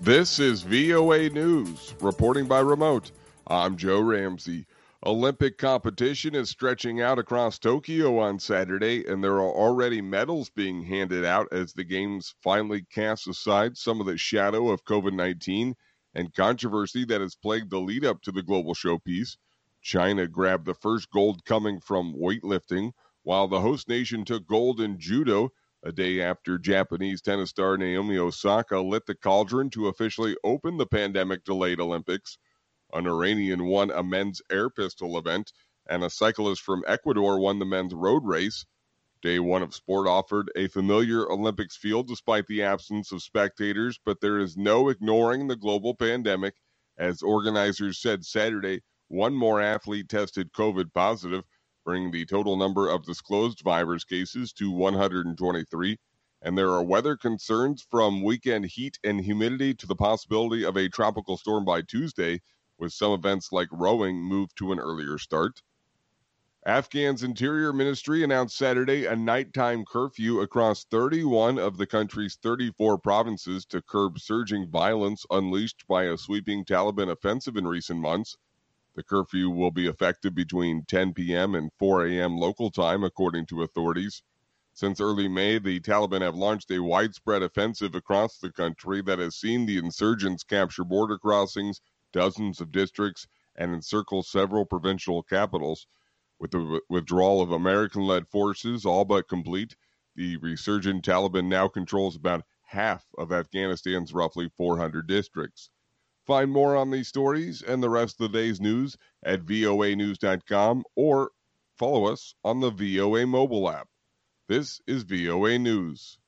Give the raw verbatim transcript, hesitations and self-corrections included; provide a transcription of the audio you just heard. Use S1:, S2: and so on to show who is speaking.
S1: This is V O A News, reporting by remote. I'm Joe Ramsey. Olympic competition is stretching out across Tokyo on Saturday, and there are already medals being handed out as the Games finally cast aside some of the shadow of covid nineteen and controversy that has plagued the lead up to the global showpiece. China grabbed the first gold coming from weightlifting, while the host nation took gold in judo, a day after Japanese tennis star Naomi Osaka lit the cauldron to officially open the pandemic-delayed Olympics. An Iranian won a men's air pistol event, and a cyclist from Ecuador won the men's road race. Day one of sport offered a familiar Olympics field despite the absence of spectators, but there is no ignoring the global pandemic. As organizers said Saturday, one more athlete tested COVID positive, bringing the total number of disclosed virus cases to one hundred twenty-three. And there are weather concerns from weekend heat and humidity to the possibility of a tropical storm by Tuesday, with some events like rowing moved to an earlier start. Afghan's Interior Ministry announced Saturday a nighttime curfew across thirty-one of the country's thirty-four provinces to curb surging violence unleashed by a sweeping Taliban offensive in recent months. The curfew will be effective between ten p.m. and four a.m. local time, according to authorities. Since early May, the Taliban have launched a widespread offensive across the country that has seen the insurgents capture border crossings, dozens of districts, and encircle several provincial capitals. With the withdrawal of American-led forces all but complete, the resurgent Taliban now controls about half of Afghanistan's roughly four hundred districts. Find more on these stories and the rest of the day's news at V O A news dot com or follow us on the V O A mobile app. This is V O A News.